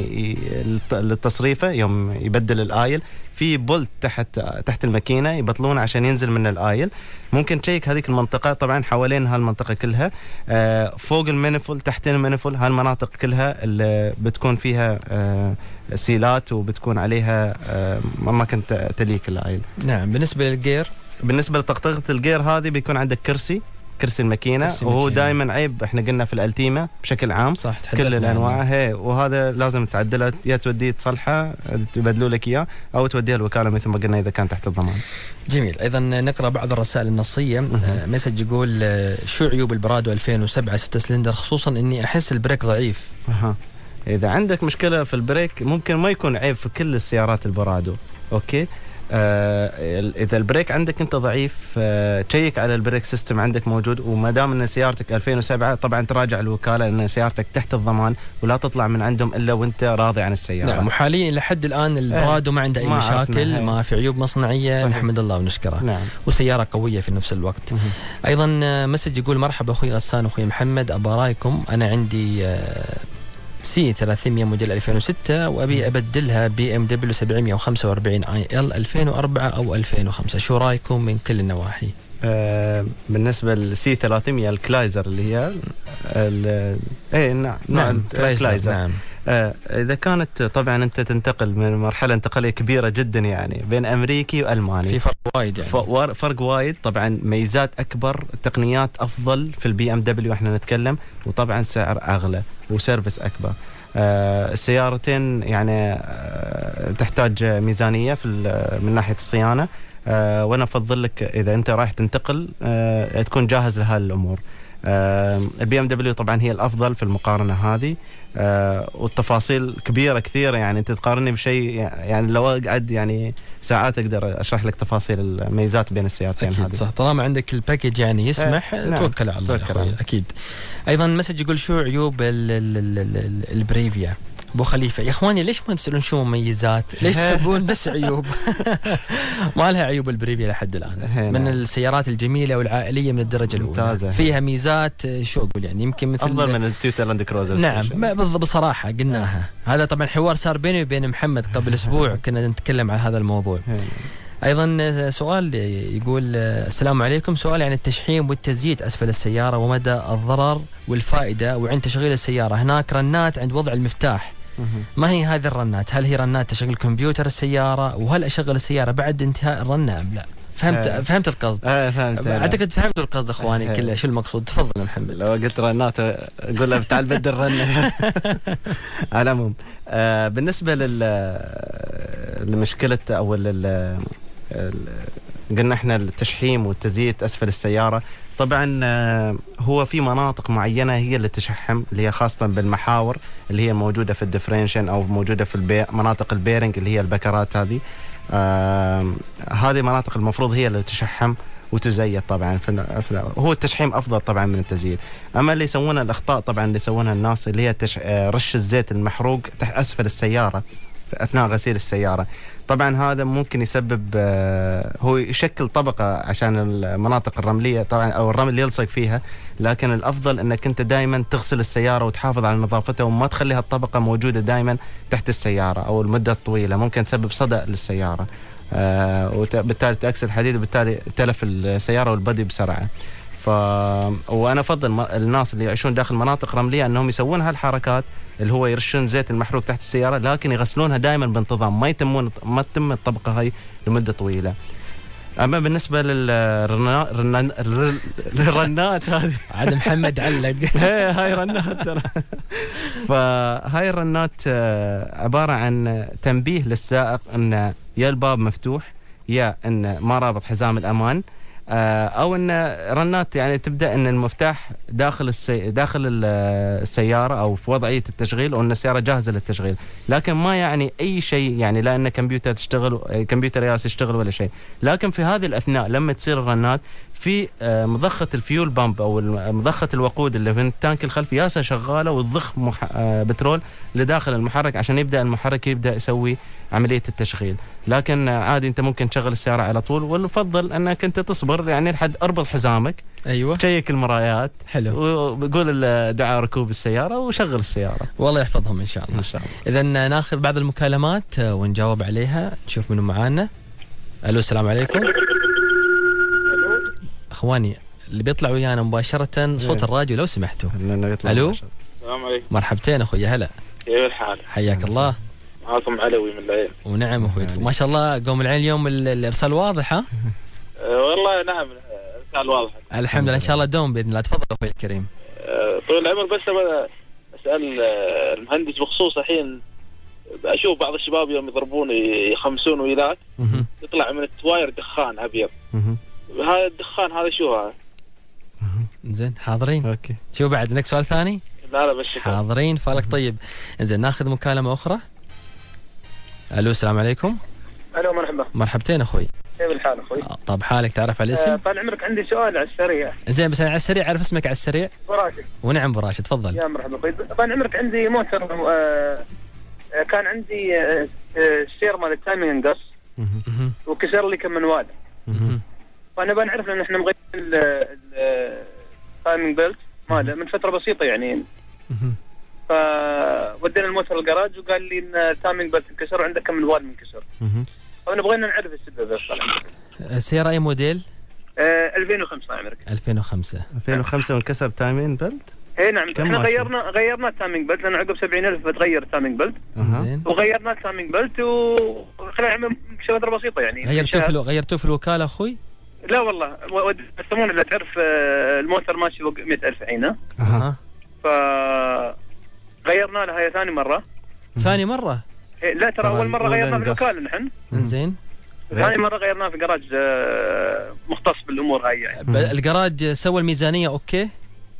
التصريفة يوم يبدل الآيل، في بولت تحت تحت الماكينه يبطلونه عشان ينزل من الايل. ممكن تشيك هذيك المنطقه طبعا حوالين هالمنطقه كلها، آه فوق المانيفول تحتين المانيفول، هالمناطق كلها اللي بتكون فيها آه سيلات وبتكون عليها آه اماكن تليك الايل. نعم. بالنسبه للجير، بالنسبه لطقطقه الجير هذه بيكون عندك كرسي كرسي الماكينه، كرسي وهو دائما عيب احنا قلنا في الالتيمه بشكل عام صح كل الانواع هي، وهذا لازم تعدله، يا توديه تصلحه تبدلوا لك اياه او توديه الوكاله مثل ما قلنا اذا كان تحت الضمان. جميل. ايضا نقرا بعض الرسائل النصيه. مسج يقول شو عيوب البرادو ألفين وسبعة ستة سلندر خصوصا اني احس البريك ضعيف. اها اذا عندك مشكله في البريك ممكن ما يكون عيب في كل السيارات البرادو، اوكي. آه اذا البريك عندك انت ضعيف آه تشيك على البريك سيستم عندك موجود، وما دام ان سيارتك ألفين وسبعة طبعا تراجع الوكاله ان سيارتك تحت الضمان ولا تطلع من عندهم الا وانت راضي عن السياره. نعم. وحاليا لحد الان البرادو ما عنده اي ما مشاكل، ما في عيوب مصنعيه، صحيح. نحمد الله ونشكره. نعم. وسياره قويه في نفس الوقت. مه. ايضا مسج يقول مرحبا اخوي غسان واخوي محمد، ابا رايكم انا عندي آه سي ثلاثمية موديل ألفين وستة وأبي أبدلها بي إم دبليو سبعمية وخمسة وأربعين آي إل ألفين وأربعة أو ألفين وخمسة، شو رأيكم من كل النواحي؟ آه بالنسبة للسي ثلاثمية الكلايزر اللي هي ايه نعم نعم كلايزر. نعم. آه إذا كانت طبعا أنت تنتقل من مرحلة انتقالية كبيرة جدا يعني بين أمريكي وألماني، في فرق وايد يعني. فرق وايد طبعا، ميزات أكبر، تقنيات أفضل في البي إم دبليو احنا نتكلم، وطبعا سعر أغلى وسيرفس أكبر. آه السيارتين يعني آه تحتاج ميزانية في من ناحية الصيانة، آه وأنا أفضل لك إذا أنت رايح تنتقل آه تكون جاهز لهذه الأمور. البي ام دبليو طبعا هي الافضل في المقارنه هذه، آه والتفاصيل كبيره كثيره، يعني انت تقارني بشيء يعني لو اقعد يعني ساعات اقدر اشرح لك تفاصيل الميزات بين السيارتين هذه. صح، طالما عندك الباكج يعني يسمح نعم. توكل على الله يا اخوي. اكيد. ايضا مسج يقول شو عيوب ال ال ال ال البريفيا؟ ابو خليفه، يا اخواني ليش ما تسالون شو مميزات؟ ليش تحبون بس عيوب؟ ما لها عيوب البريفيا لحد الان، من السيارات الجميله والعائليه من الدرجه الاولى، فيها ميزات شو اقول يعني يمكن مثل افضل من التويوتا لاند كروزر. نعم بالضبط، بصراحه قلناها. هذا طبعا حوار صار بيني وبين محمد قبل اسبوع، كنا نتكلم عن هذا الموضوع. ايضا سؤال يقول السلام عليكم، سؤال عن التشحيم والتزييت اسفل السياره ومدى الضرر والفائده وعند تشغيل السياره. هناك رنات عند وضع المفتاح، ما هي هذه الرنات؟ هل هي رنات تشغيل كمبيوتر السياره؟ وهل اشغل السياره بعد انتهاء الرنه ام لا؟ فهمت آه. فهمت القصد؟ آه فهمت. اعتقد فهمت القصد اخواني آه. كله. شو المقصود؟ تفضل يا محمد. لو قلت رنات اقول له تعال بدل رنه. على العموم آه بالنسبه لل لمشكله او لل قلنا احنا التشحيم والتزييت اسفل السياره، طبعا هو في مناطق معينه هي اللي تشحم، اللي هي خاصه بالمحاور اللي هي موجوده في الديفرنشن او موجوده في البي... مناطق البيرنج اللي هي البكرات هذه. آه... هذه مناطق المفروض هي اللي تشحم وتزيت طبعا. في... في... هو التشحيم افضل طبعا من التزييت. اما اللي يسوونها الاخطاء طبعا اللي يسوونها الناس اللي هي تش... رش الزيت المحروق تحت اسفل السياره في اثناء غسيل السياره. طبعا هذا ممكن يسبب هو يشكل طبقة عشان المناطق الرملية طبعا أو الرمل يلصق فيها، لكن الأفضل أنك أنت دائما تغسل السيارة وتحافظ على نظافتها وما تخليها الطبقة موجودة دائما تحت السيارة أو المدة الطويلة، ممكن تسبب صدأ للسيارة وبالتالي تأكسد الحديد وبالتالي تلف السيارة والبدي بسرعة. ف وانا افضل الناس اللي يعيشون داخل مناطق رمليه انهم يسوون هالحركات اللي هو يرشون زيت المحروق تحت السياره، لكن يغسلونها دائما بانتظام، ما يتمون ما تتم الطبقه هاي لمده طويله. اما بالنسبه للرنات للرنات هذه عاد محمد علق هاي رنات ترى. فهاي الرنات عباره عن تنبيه للسائق ان يا الباب مفتوح يا ان ما رابط حزام الامان، او ان رنات يعني تبدا ان المفتاح داخل السي... داخل السياره او في وضعيه التشغيل وان السياره جاهزه للتشغيل، لكن ما يعني اي شيء يعني لا ان كمبيوتر تشتغل كمبيوتر ياس يشتغل ولا شيء. لكن في هذه الاثناء لما تصير الرنات في مضخه الفيول بامب او مضخه الوقود اللي في التانك الخلفي ياسه شغاله وتضخ مح... بترول لداخل المحرك عشان يبدا المحرك يبدا يسوي عمليه التشغيل. لكن عادي انت ممكن تشغل السياره على طول، والافضل انك انت تصبر يعني لحد اربط حزامك. ايوه تشيك المرايات. حلو. وبقول دعاء ركوب السياره وشغل السياره. والله يحفظهم ان شاء الله. ان شاء الله. اذا ناخذ بعض المكالمات ونجاوب عليها، نشوف منو معانا. الو السلام عليكم. اخواني اللي بيطلع ويانا مباشره صوت الراديو لو سمحتوا. الو السلام عليكم. مرحبتين اخوي، هلا كيف الحال؟ حياك الله. معاكم علوي من العين. ونعم اخوي، ما شاء الله قوم العين اليوم الارسال واضح. ها أه والله نعم الارسال واضح الحمد لله. ان شاء الله دوم باذن الله. تفضل اخوي الكريم. أه طول العمر. بس اسال المهندس بخصوص الحين اشوف بعض الشباب يوم يضربون يخمسون ويلات يطلع من التواير دخان ابيض. هذا الدخان هذا شو هذا؟ زين حاضرين. اوكي. شو بعد عندك سؤال ثاني؟ لا لا بس حاضرين. فالك طيب. زين ناخذ مكالمه اخرى. الو السلام عليكم. الو مرحبا. مرحبتين اخوي. كيف الحال اخوي؟ طب حالك تعرف على الاسم؟ أه طال عمرك عندي سؤال على السريع. زين بس على السريع اعرف اسمك على السريع. براشد. ونعم براشد تفضل. يا مرحبا اخوي. طال عمرك عندي موتر أه كان عندي أه السير مال التايمينج انقص وكسر لي كم منوال. فانا بنعرف لان احنا مغيرين التايمينج بيلت ماله من فتره بسيطه يعني. فودينا الموتر الجراج وقال لي ان التايمينج بيلت انكسر وعندك كم منوال منكسر. فانا بغينا نعرف السبب. السياره اي موديل؟ آه ألفين وخمسة عمرك. ألفين وخمسة. ألفين وخمسة وانكسر تايمينج بيلت؟ اي نعم. احنا غيرنا غيرنا التايمينج بيلت لان عقب سبعين ألف بتغير التايمينج بيلت. زين. وغيرنا التايمينج بيلت وخلال عمل فتره بسيطه يعني. غيرتوه في غيرتوه في الوكاله اخوي؟ لا والله يسمونه اللي تعرف الموتر ماشي فوق مئة ألف عينه. اها. ف غيرنا لها هي ثاني مره. ثاني مره؟ إيه لا ترى اول مره غيرنا في الوكاله نحن. زين. ثاني مره غيرناه في جراج مختص بالامور هاي يعني. الجراج سوى الميزانيه اوكي؟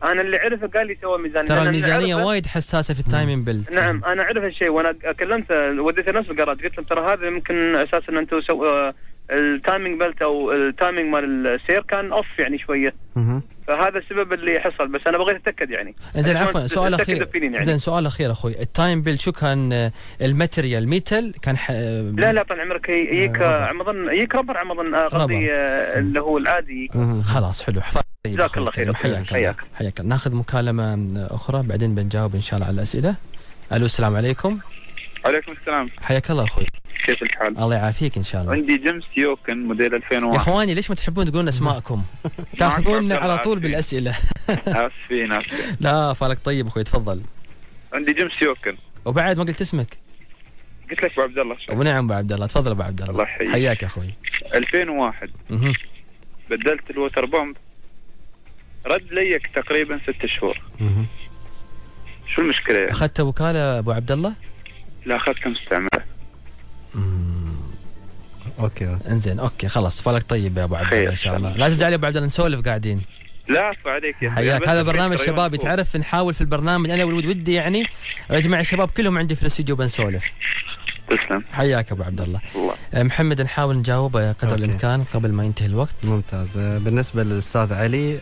انا اللي عرفه قال لي سوى ميزانيه. ترى الميزانيه وايد حساسه في التايمين بيلد. نعم انا اعرف هالشيء، وانا كلمت وديته نفس القرارات، قلت لهم ترى هذا يمكن اساسا ان انتم سو التايمينج بيلت او التايمينج مال السير كان اوف يعني شويه. فهذا السبب اللي حصل، بس انا بغيت اتاكد يعني. زين عفوا سؤال اخير. يعني. زين سؤال اخير اخوي، التايم بيلد شو كان الماتيريال ميتال كان ح... لا لا طال عمرك يجيك عمضن يجيك ربر عمضن قصدي اللي هو العادي. خلاص حلو. جزاك الله خير. حياك حياك حياك. ناخذ مكالمه اخرى بعدين بنجاوب ان شاء الله على الاسئله. الو السلام عليكم. عليكم السلام. حياك الله اخوي. كيف الحال؟ الله يعافيك ان شاء الله. عندي جيمس يوكن موديل ألفين وواحد. يا اخواني ليش ما تحبون تقولون اسماءكم؟ تاخذون على طول بالاسئله. اسفين اسفين. لا فالك طيب اخوي تفضل. عندي جيمس يوكن. وبعد ما قلت اسمك؟ قلت لك ابو عبد الله. ونعم ابو عبد الله، تفضل ابو عبد الله. الله يحييك. حياك يا اخوي. ألفين وواحد. اها بدلت الوتر بومب، رد ليك تقريبا ست شهور. اها شو المشكله يعني؟ اخذت وكاله ابو عبد الله؟ لا اخذت مستعمله. امم اوكي اوكي انزين اوكي خلاص فالك طيب يا ابو عبد الله ان شاء الله. لا تزعل يا ابو عبد الله نسولف قاعدين. لا عفو عليك يا حياك. هذا برنامج شبابي تعرف، نحاول في البرنامج انا والود ودي يعني اجمع الشباب كلهم عندي في الاستوديو بنسولف. تسلم. حياك ابو عبد الله. الله. محمد نحاول نجاوب قدر أوكي. الامكان قبل ما ينتهي الوقت. ممتاز. بالنسبه للاستاذ علي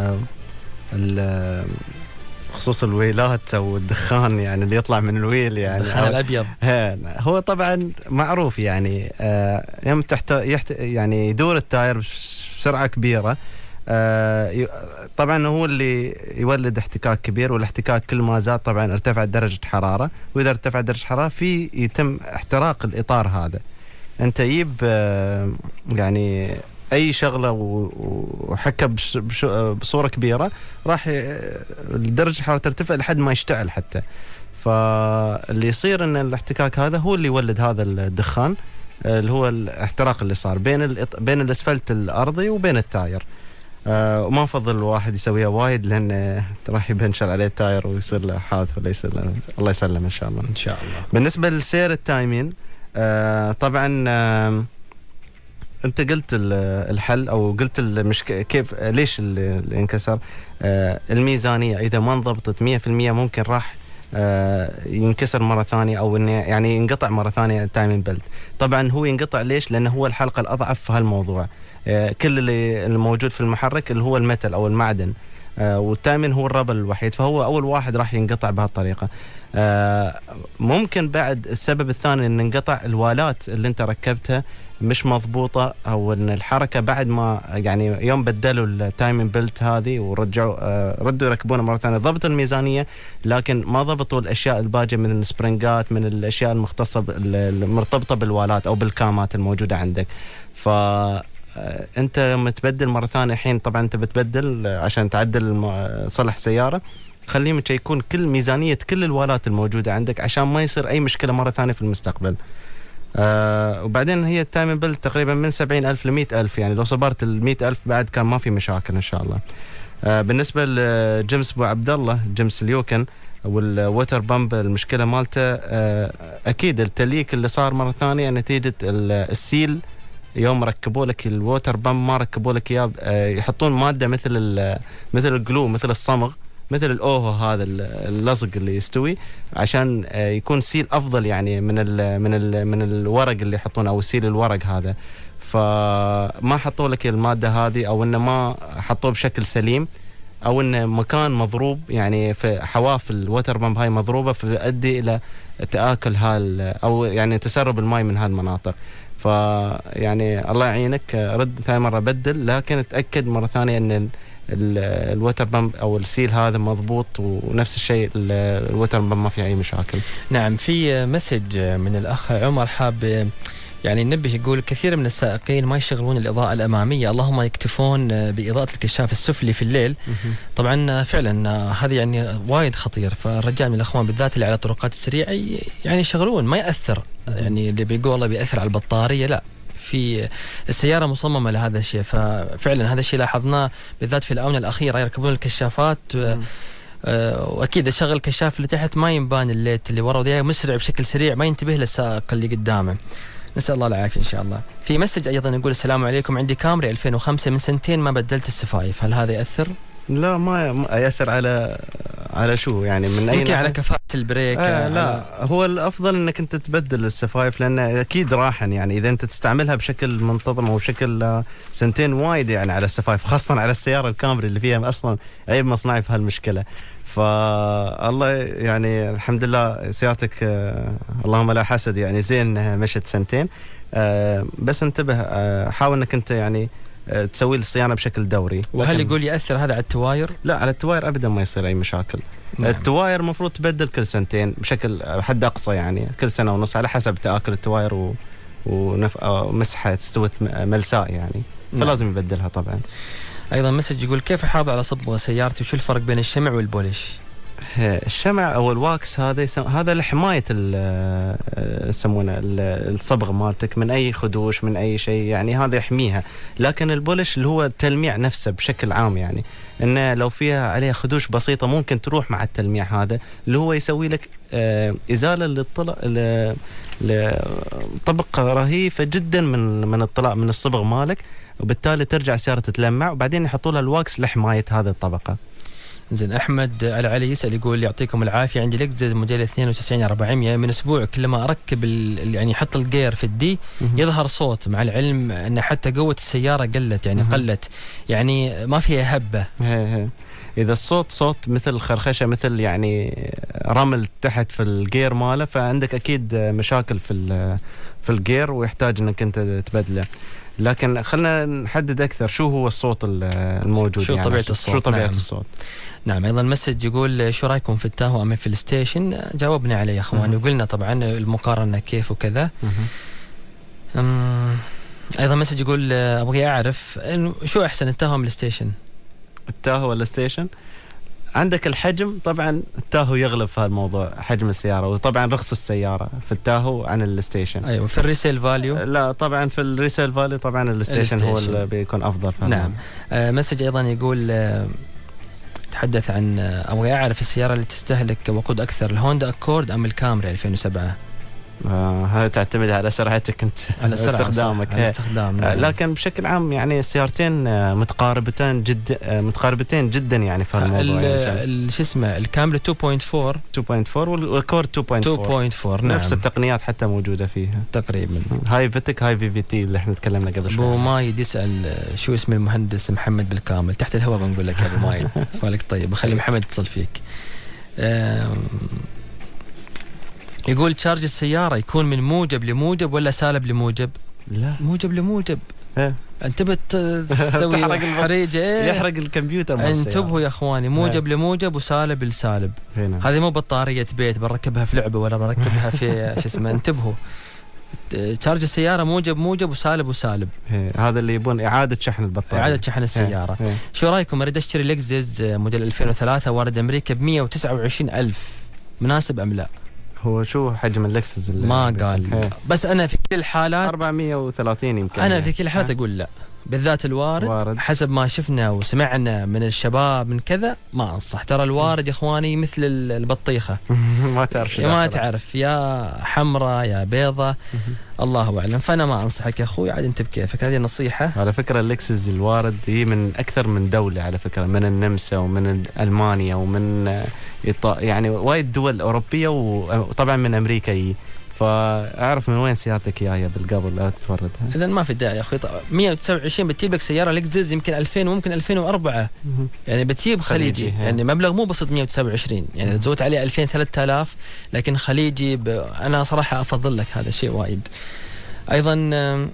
آه خصوص الويلات او الدخان يعني اللي يطلع من الويل يعني الدخان الابيض هو طبعا معروف يعني آه يوم تحت يحت يعني يدور التاير بسرعه كبيره آه طبعا هو اللي يولد احتكاك كبير، والاحتكاك كل ما زاد طبعا ارتفعت درجه حراره، واذا ارتفعت درجه حراره في يتم احتراق الاطار هذا. انت يجيب آه يعني اي شغله وحكه بصوره كبيره راح درجه الحراره ترتفع لحد ما يشتعل حتى. فاللي يصير ان الاحتكاك هذا هو اللي يولد هذا الدخان اللي هو الاحتراق اللي صار بين بين الاسفلت الارضي وبين التاير. أه وما نفضل الواحد يسويها وايد لان راح يبنشر عليه التاير ويصير له حادث ولا يصير له. الله يسلم ان شاء الله. ان شاء الله. بالنسبه لسير التايمين أه طبعا أه انت قلت الحل او قلت المشكله كيف ليش اللي انكسر. آه الميزانيه اذا ما انضبطت مية بالمية ممكن راح آه ينكسر مره ثانيه او انه يعني ينقطع مره ثانيه التايمين بيلت. طبعا هو ينقطع ليش؟ لانه هو الحلقه الاضعف في هالموضوع. آه كل اللي الموجود في المحرك اللي هو الميتال او المعدن، آه والتايمين هو الربل الوحيد، فهو اول واحد راح ينقطع بهالطريقه. آه ممكن بعد السبب الثاني ان انقطع الوالات اللي انت ركبتها مش مضبوطه، او ان الحركه بعد ما يعني يوم بدلوا التايمين بيلت هذه ورجعوا آه ردوا يركبونها مره ثانيه، ضبطوا الميزانيه لكن ما ضبطوا الاشياء الباقيه من السبرنجات، من الاشياء المختصه المرتبطه بالوالات او بالكامات الموجوده عندك. ف انت لما تبدل مره ثانيه الحين طبعا انت بتبدل عشان تعدل صلح سياره، خليهم يكون كل ميزانيه كل الوالات الموجوده عندك عشان ما يصير اي مشكله مره ثانيه في المستقبل. آه وبعدين هي التايمين بيلت تقريبا من سبعين ألف لمئة ألف، يعني لو صبرت المئة ألف بعد كان ما في مشاكل إن شاء الله. آه بالنسبة لجيمس أبو عبد الله جيمس اليوكن والوتر بامب المشكلة مالته آه أكيد التليك اللي صار مرة ثانية نتيجة السيل. يوم ركبوا لك الوتر بامب ما ركبوا لك اياه آه يحطون مادة مثل مثل الجلو مثل الصمغ مثل الأوهو هذا اللزق اللي يستوي عشان يكون سيل أفضل يعني من ال من ال من الورق اللي يحطونه أو سيل الورق هذا. فما حطوا لك المادة هذه أو إنه ما حطوه بشكل سليم أو إنه مكان مضروب يعني في حواف الوتر بامب هاي مضروبة فيؤدي إلى تآكل هال أو يعني تسرب الماء من هالمناطق. فيعني الله يعينك رد ثاني مرة بدل، لكن تأكد مرة ثانية إن الوتر بامب او السيل هذا مضبوط، ونفس الشيء الوتر بامب ما فيه اي مشاكل. نعم. في مسج من الاخ عمر حاب يعني ننبه، يقول كثير من السائقين ما يشغلون الاضاءه الاماميه، اللهم يكتفون باضاءه الكشاف السفلي في الليل. طبعا فعلا هذا يعني وايد خطير، فالرجاء من الاخوان بالذات اللي على الطرقات السريعه يعني يشغلون ما ياثر، يعني اللي بيقول الله بياثر على البطاريه لا، في السيارة مصممة لهذا الشيء. ففعلا هذا الشيء لاحظناه بالذات في الآونة الأخيرة يركبون الكشافات وأكيد شغل الكشاف اللي تحت ما ينبان الليت اللي ورا وذا مسرع بشكل سريع ما ينتبه للسائق اللي قدامه. نسأل الله العافية إن شاء الله. في مسج أيضا يقول السلام عليكم، عندي كامري ألفين وخمسة من سنتين ما بدلت السفايف، هل هذا يأثر؟ لا ما ما ياثر على على شو يعني من اي يمكن ناحية؟ على كفاءة البريك. آه لا على... هو الافضل انك انت تبدل السفايف، لان اكيد راحا يعني اذا انت تستعملها بشكل منتظم او بشكل سنتين وايد يعني على السفايف، خاصه على السياره الكامري اللي فيها اصلا عيب مصنعي في هالمشكله. فالله يعني الحمد لله سيارتك آه اللهم لا حسد يعني زين مشت سنتين. آه بس انتبه، آه حاول انك انت يعني تسوي الصيانه بشكل دوري. وهل يقول ياثر هذا على التواير؟ لا على التواير ابدا ما يصير اي مشاكل. نعم. التواير المفروض تبدل كل سنتين بشكل حد اقصى، يعني كل سنه ونص على حسب تاكل التواير و... ونف... مسحه استوت ملساء يعني. نعم. فلازم يبدلها طبعا. ايضا مسج يقول كيف احافظ على صبغه سيارتي وشو الفرق بين الشمع والبولش؟ الشمع او الواكس هذا يسم... هذا لحمايه يسمونه الصبغه مالتك من اي خدوش من اي شيء، يعني هذا يحميها. لكن البولش اللي هو التلميع نفسه بشكل عام، يعني انه لو فيها عليها خدوش بسيطه ممكن تروح مع التلميع هذا اللي هو يسوي لك ازاله للطلع لطبقه رهيفه جدا من من الطلاء من الصبغ مالك، وبالتالي ترجع سيارة تتلمع، وبعدين يحطوا لها الواكس لحمايه هذه الطبقه. زين احمد العلي يسال يقول يعطيكم العافيه، عندي لكزس موديل اثنين وتسعين أربعمية، من اسبوع كل ما اركب يعني احط الجير في الدي يظهر صوت، مع العلم ان حتى قوه السياره قلت يعني قلت يعني ما فيها هبه. هي هي. اذا الصوت صوت مثل خرخشه مثل يعني رمل تحت في الجير ماله، فعندك اكيد مشاكل في في الجير ويحتاج انك انت تبدله. لكن خلنا نحدد اكثر شو هو الصوت الموجود، شو يعني طبيعه الصوت. شو طبيعه نعم. الصوت. نعم. ايضا مسج يقول شو رايكم في التاهو ام في الستيشن؟ جاوبنا عليه يا اخواني وقلنا طبعا المقارنه كيف وكذا. ايضا مسج يقول ابغى اعرف شو احسن التاهو ام الستيشن؟ التاهو ولا الستيشن؟ عندك الحجم طبعا التاهو يغلب في هالموضوع، حجم السياره، وطبعا رخص السياره في التاهو عن الستيشن. ايوه. في الريسيل فاليو؟ لا طبعا في الريسيل فاليو طبعا الستيشن هو اللي بيكون افضل في نعم. آه مسج ايضا يقول آه تحدث عن آه ابغى اعرف السياره اللي تستهلك وقود اكثر، الهوندا اكورد ام الكامري ألفين وسبعة؟ آه هذا تعتمد على سرعتك انت، على استخدامك. على استخدام. آه لكن بشكل عام يعني السيارتين آه متقاربتين جدا آه متقاربتين جدا يعني في الموضوع. يعني شو اسمه الكامري اثنين فاصلة أربعة اثنين فاصلة أربعة والكورد اثنين فاصلة أربعة. نعم. نفس التقنيات حتى موجوده فيها تقريبا. هاي فيتك هاي في في تي اللي احنا تكلمنا قبل شوي. ابو مايد يسال شو اسم المهندس محمد بالكامل؟ تحت الهواء بنقول لك يا ابو مايد. فالك طيب بخلي محمد يتصل فيك. يقول تشارج السيارة يكون من موجب لموجب ولا سالب لموجب؟ لا موجب لموجب. ها. انتبه تسوي حريجة يحرق الكمبيوتر. انتبهوا يا اخواني، موجب ها. لموجب وسالب لسالب. هذه مو بطارية بيت بركبها في لعبة ولا بركبها في شو اسمه. انتبهوا تشارج السيارة موجب موجب وسالب وسالب. هذا اللي يبون إعادة شحن البطارية، إعادة شحن السيارة. هي. هي. شو رأيكم أريد أشتري لكزس موديل ألفين وثلاثة وارد أمريكا بمية وتسعة وعشرين ألف، مناسب أم لا؟ هو شو حجم اللكسس اللي ما قال هي. بس أنا في كل الحالات أربعمية وثلاثين يمكن. أنا في كل الحالات أقول لا، بالذات الوارد وارد. حسب ما شفنا وسمعنا من الشباب من كذا ما أنصح. ترى الوارد يا إخواني مثل البطيخة ما تعرف ما تعرف يا حمراء يا بيضة الله أعلم. فأنا ما أنصحك يا أخوي، عاد أنت بكيفك. هذه نصيحة. على فكرة اللكسس الوارد هي من أكثر من دولة على فكرة، من النمسا ومن ألمانيا ومن إيطاليا، يعني وايد دول أوروبية وطبعا من أمريكا هي. فاعرف من وين سيارتك جايه بالقبل لا تفردها. اذا ما في داعي يا اخوي. مية وتسعة وعشرين بتجيب لك سياره لكزس يمكن ألفين وممكن ألفين وأربعة يعني بتجيب خليجي, خليجي يعني مبلغ مو بسيط. مية وتسعة وعشرين يعني تزود عليه ألفين ثلاثة آلاف لكن خليجي ب... انا صراحه افضل لك هذا الشيء وايد. ايضا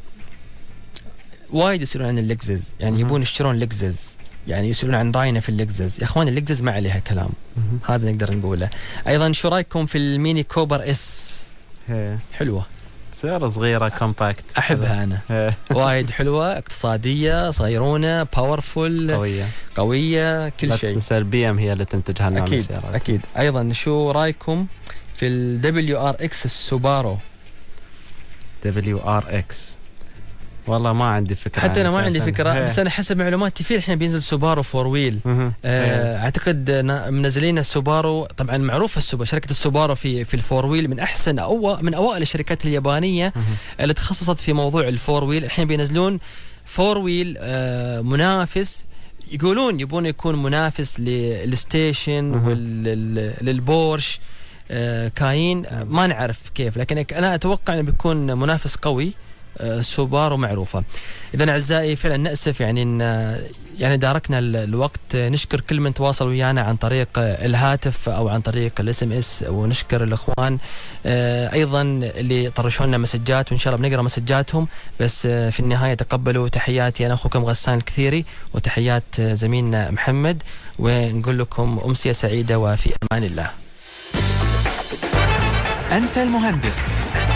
وايد يسالون عن اللكزس، يعني يبون يشترون لكزس، يعني يسألون عن راينا في اللكزس. يا اخوان اللكزس ما عليها كلام، هذا نقدر نقوله. ايضا شو رايكم في الميني كوبر اس؟ هي. حلوة، سيارة صغيرة كومباكت أحبها أنا. وايد حلوة، اقتصادية، صيرونة، باورفول، قوية قوية كل شيء. لا تنسى البي ام هي اللي تنتج هالنوع من السيارات. أكيد. أيضا شو رايكم في ال دبليو آر إكس السوبارو؟ دبليو آر إكس والله ما عندي فكرة. حتى أنا ما عندي فكرة هي. بس أنا حسب معلوماتي في الحين بينزل سوبارو فور ويل. آه أعتقد منزلين السوبارو. طبعا معروف السوبارو، شركة السوبارو في في الفور ويل من أحسن أو من أوائل الشركات اليابانية اللي تخصصت في موضوع الفور ويل. الحين بينزلون فور ويل آه منافس يقولون يبون يكون منافس للستيشن وللبورش كاين، ما نعرف كيف، لكن أنا أتوقع أنه بيكون منافس قوي. سوبارو معروفة. إذا أعزائي فعلا نأسف يعني إن يعني داركنا الوقت. نشكر كل من تواصل ويانا عن طريق الهاتف أو عن طريق الاس ام اس، ونشكر الإخوان أيضا اللي طرشوا لنا مسجات، وإن شاء الله بنقرأ مسجاتهم. بس في النهاية تقبلوا تحياتي أنا أخوكم غسان الكثيري وتحيات زميلنا محمد، ونقول لكم أمسية سعيدة وفي أمان الله. أنت المهندس.